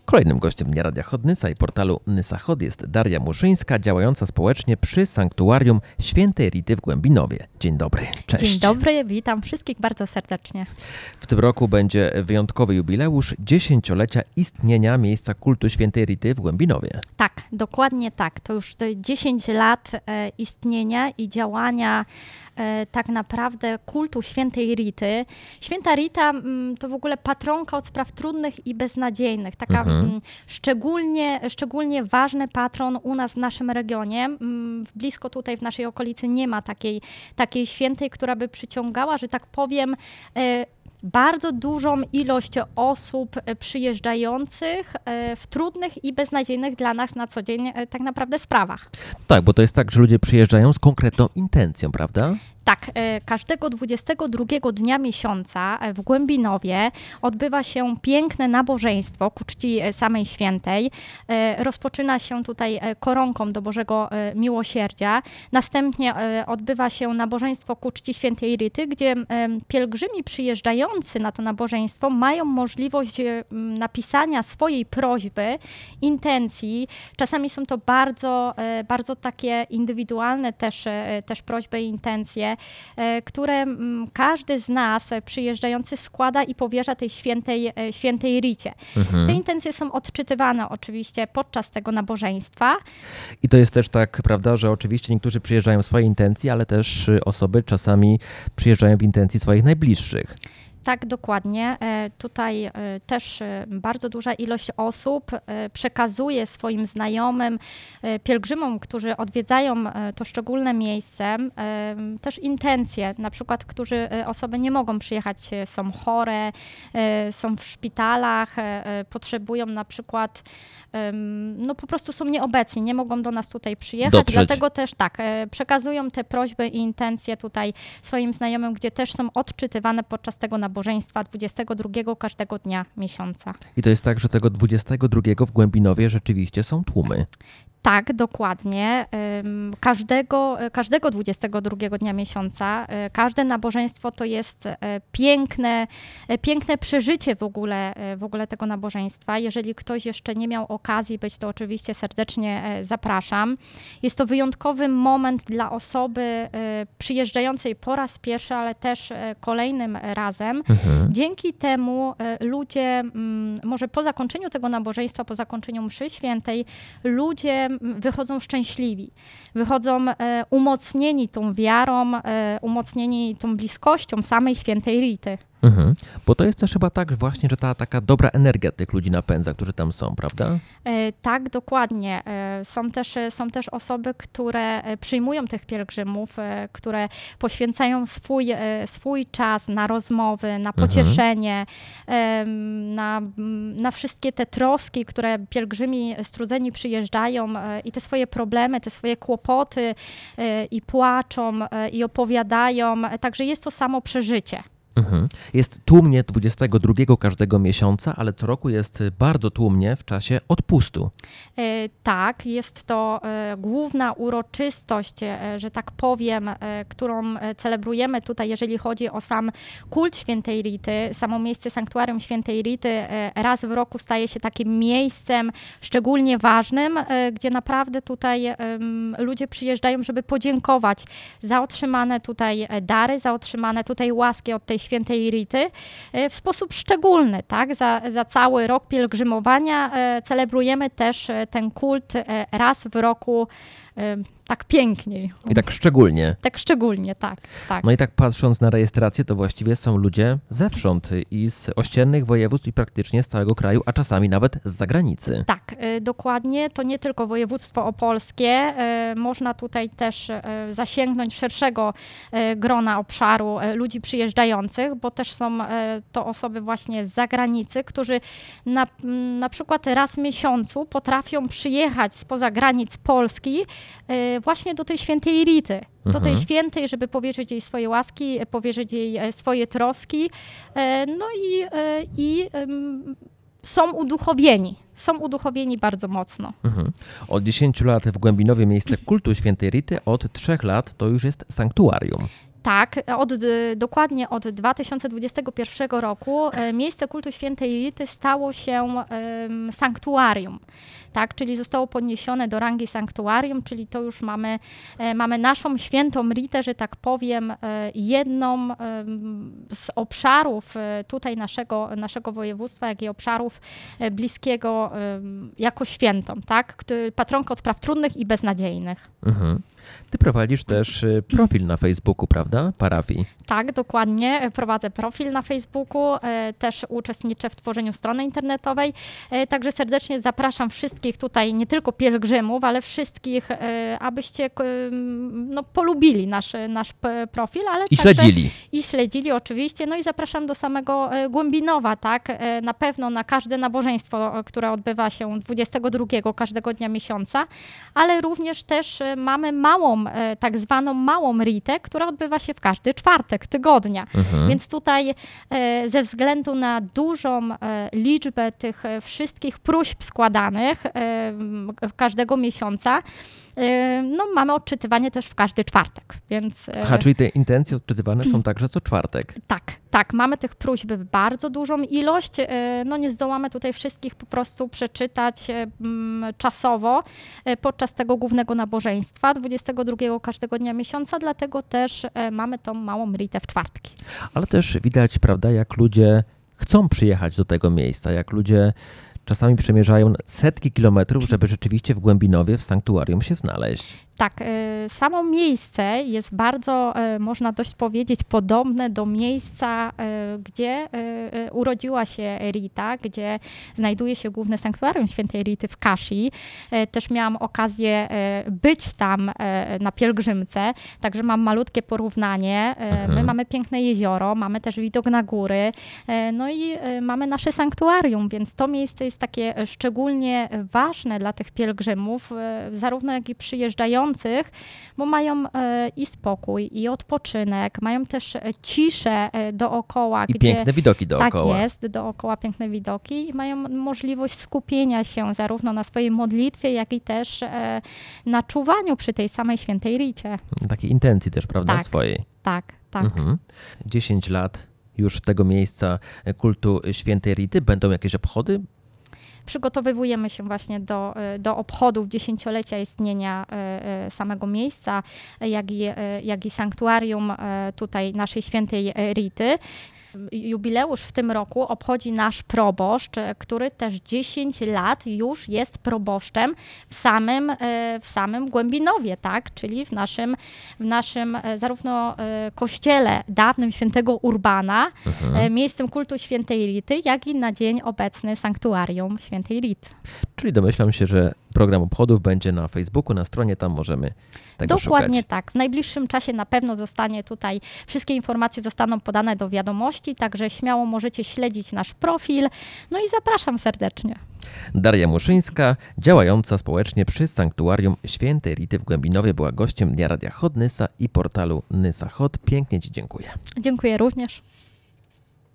Kolejnym gościem Dnia Radia Chod Nysa i portalu Nysa Chod jest Daria Muszyńska, działająca społecznie przy Sanktuarium Świętej Rity w Głębinowie. Dzień dobry, cześć. Dzień dobry, witam wszystkich bardzo serdecznie. W tym roku będzie wyjątkowy jubileusz 10-lecia istnienia miejsca kultu Świętej Rity w Głębinowie. Tak, dokładnie tak. To już 10 lat istnienia i działania tak naprawdę kultu Świętej Rity. Święta Rita to w ogóle patronka od spraw trudnych i beznadziejnych. Taka szczególnie ważny patron u nas w naszym regionie. Blisko tutaj w naszej okolicy nie ma takiej świętej, która by przyciągała, że tak powiem, bardzo dużą ilość osób przyjeżdżających w trudnych i beznadziejnych dla nas na co dzień tak naprawdę sprawach. Tak, bo to jest tak, że ludzie przyjeżdżają z konkretną intencją, prawda? Tak, każdego 22 dnia miesiąca w Głębinowie odbywa się piękne nabożeństwo ku czci samej świętej. Rozpoczyna się tutaj koronką do Bożego Miłosierdzia. Następnie odbywa się nabożeństwo ku czci Świętej Rity, gdzie pielgrzymi przyjeżdżający na to nabożeństwo mają możliwość napisania swojej prośby, intencji. Czasami są to bardzo takie indywidualne też prośby i intencje, które każdy z nas przyjeżdżający składa i powierza tej świętej Ricie. Te intencje są odczytywane oczywiście podczas tego nabożeństwa. I to jest też tak, prawda, że oczywiście niektórzy przyjeżdżają w swojej intencji, ale też osoby czasami przyjeżdżają w intencji swoich najbliższych. Tak, dokładnie. Tutaj też bardzo duża ilość osób przekazuje swoim znajomym, pielgrzymom, którzy odwiedzają to szczególne miejsce, też intencje, na przykład, osoby nie mogą przyjechać, są chore, są w szpitalach, potrzebują na przykład, po prostu są nieobecni, nie mogą do nas tutaj przyjechać, dlatego też tak, przekazują te prośby i intencje tutaj swoim znajomym, gdzie też są odczytywane podczas tego nabożeństwa 22 każdego dnia miesiąca. I to jest tak, że tego 22 w Głębinowie rzeczywiście są tłumy. Tak, dokładnie. Każdego 22 dnia miesiąca, każde nabożeństwo to jest piękne przeżycie w ogóle tego nabożeństwa. Jeżeli ktoś jeszcze nie miał okazji być, to oczywiście serdecznie zapraszam. Jest to wyjątkowy moment dla osoby przyjeżdżającej po raz pierwszy, ale też kolejnym razem. Dzięki temu ludzie, może po zakończeniu tego nabożeństwa, po zakończeniu mszy świętej, ludzie wychodzą szczęśliwi, wychodzą umocnieni tą wiarą, umocnieni tą bliskością samej Świętej Rity. Bo to jest też chyba tak właśnie, że ta taka dobra energia tych ludzi napędza, którzy tam są, prawda? Tak, dokładnie. Są też osoby, które przyjmują tych pielgrzymów, które poświęcają swój czas na rozmowy, na pocieszenie, na wszystkie te troski, które pielgrzymi strudzeni przyjeżdżają i te swoje problemy, te swoje kłopoty i płaczą i opowiadają. Także jest to samo przeżycie. Jest tłumnie 22 każdego miesiąca, ale co roku jest bardzo tłumnie w czasie odpustu. Tak, jest to główna uroczystość, że tak powiem, którą celebrujemy tutaj, jeżeli chodzi o sam kult Świętej Rity. Samo miejsce Sanktuarium Świętej Rity raz w roku staje się takim miejscem szczególnie ważnym, gdzie naprawdę tutaj ludzie przyjeżdżają, żeby podziękować za otrzymane tutaj dary, za otrzymane tutaj łaski od tej Świętej Rity w sposób szczególny, tak? Za cały rok pielgrzymowania celebrujemy też ten kult raz w roku tak piękniej. I tak szczególnie. Tak szczególnie, tak. No i tak patrząc na rejestrację, to właściwie są ludzie zewsząd i z ościennych województw i praktycznie z całego kraju, a czasami nawet z zagranicy. Tak, dokładnie. To nie tylko województwo opolskie. Można tutaj też zasięgnąć szerszego grona obszaru ludzi przyjeżdżających, bo też są to osoby właśnie z zagranicy, którzy na przykład raz w miesiącu potrafią przyjechać spoza granic Polski właśnie do tej Świętej Rity. Do tej świętej, żeby powierzyć jej swoje łaski, powierzyć jej swoje troski. Są uduchowieni bardzo mocno. Od 10 lat w Głębinowie miejsce kultu Świętej Rity, od 3 lat to już jest sanktuarium. Tak, dokładnie od 2021 roku miejsce kultu świętej Rity stało się sanktuarium. Tak, czyli zostało podniesione do rangi sanktuarium, czyli to już mamy naszą świętą Ritę, że tak powiem, jedną z obszarów tutaj naszego województwa, jak i obszarów bliskiego jako świętą, tak? Patronkę od spraw trudnych i beznadziejnych. Mhm. Ty prowadzisz też profil na Facebooku, prawda? Parafii. Tak, dokładnie. Prowadzę profil na Facebooku, też uczestniczę w tworzeniu strony internetowej, także serdecznie zapraszam wszystkich tutaj, nie tylko pielgrzymów, ale wszystkich, abyście polubili nasz profil, ale I także śledzili. I śledzili oczywiście, no i zapraszam do samego Głębinowa, tak, na pewno na każde nabożeństwo, które odbywa się 22 każdego dnia miesiąca, ale również też mamy tak zwaną małą ritę, która odbywa się w każdy czwartek tygodnia. Więc tutaj ze względu na dużą liczbę tych wszystkich próśb składanych każdego miesiąca, mamy odczytywanie też w każdy czwartek. Więc, Aha, czyli te intencje odczytywane są także co czwartek. Tak, mamy tych próśb bardzo dużą ilość. Nie zdołamy tutaj wszystkich po prostu przeczytać czasowo podczas tego głównego nabożeństwa 22 każdego dnia miesiąca, dlatego też mamy tą małą ritę w czwartki. Ale też widać, prawda, jak ludzie chcą przyjechać do tego miejsca, jak ludzie czasami przemierzają setki kilometrów, żeby rzeczywiście w Głębinowie, w sanktuarium się znaleźć. Tak, samo miejsce jest bardzo, można dość powiedzieć, podobne do miejsca, gdzie urodziła się Rita, gdzie znajduje się główne sanktuarium świętej Rity w Kashi. Też miałam okazję być tam na pielgrzymce, także mam malutkie porównanie. My mamy piękne jezioro, mamy też widok na góry, no i mamy nasze sanktuarium, więc to miejsce jest takie szczególnie ważne dla tych pielgrzymów, zarówno jak i przyjeżdżających, bo mają i spokój, i odpoczynek, mają też ciszę dookoła. I piękne widoki dookoła. Tak jest, dookoła piękne widoki i mają możliwość skupienia się zarówno na swojej modlitwie, jak i też na czuwaniu przy tej samej świętej Ricie. Takiej intencji też, prawda, Tak. swojej. Tak. 10 lat już tego miejsca kultu świętej Rity. Będą jakieś obchody? Przygotowujemy się właśnie do obchodów 10-lecia istnienia samego miejsca, jak i sanktuarium tutaj naszej świętej Rity. Jubileusz w tym roku obchodzi nasz proboszcz, który też 10 lat już jest proboszczem w samym Głębinowie, tak? Czyli w naszym zarówno kościele dawnym świętego Urbana, miejscem kultu świętej Rity, jak i na dzień obecny sanktuarium świętej Rity. Czyli domyślam się, że program obchodów będzie na Facebooku, na stronie, tam możemy tego Dokładnie szukać. tak. W najbliższym czasie na pewno wszystkie informacje zostaną podane do wiadomości, także śmiało możecie śledzić nasz profil. No i zapraszam serdecznie. Daria Muszyńska, działająca społecznie przy sanktuarium świętej Rity w Głębinowie, była gościem Dnia Radia Hot Nysa i portalu Nysa Hot. Pięknie Ci dziękuję. Dziękuję również.